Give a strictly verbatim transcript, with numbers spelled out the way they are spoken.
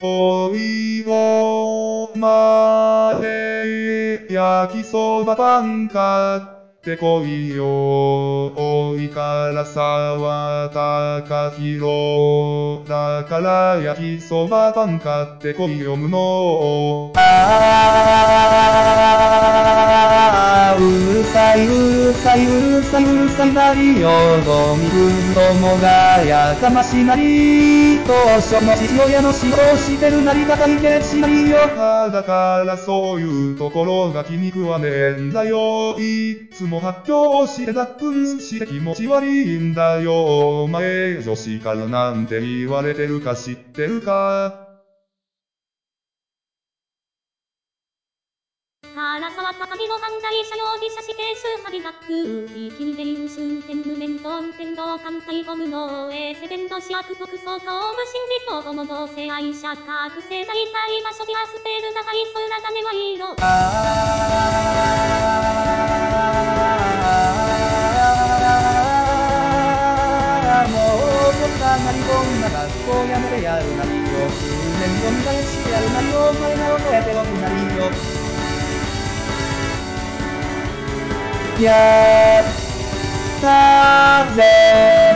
おいお前、焼きそばパン買ってこいよ。おいから沢高広。だから焼きそばパン買ってこいよ無能。あー、うるさいうるさいうるさいうるさいなりよ。どみくどもがやかましなり。当初の父親の仕事をしてるなりが解決しないよ。だからそういうところが気に食わねえんだよ。いつも発狂して脱粉して気持ち悪いんだよ。お前女子からなんて言われてるか知ってるか。 から沢高木の犯罪者容疑者死刑数ハリダック一気にデイウス運転無免許運転道艦隊ゴムの衛セベンド市悪特捜公務審理等も同性愛者覚醒大体場所ではスペルがハイソーラダメはいいの。あーもうこんななりこんな学校やめてやるなりよ。数年後見返してやるなりお前が覚えておくなりよ。やったぜ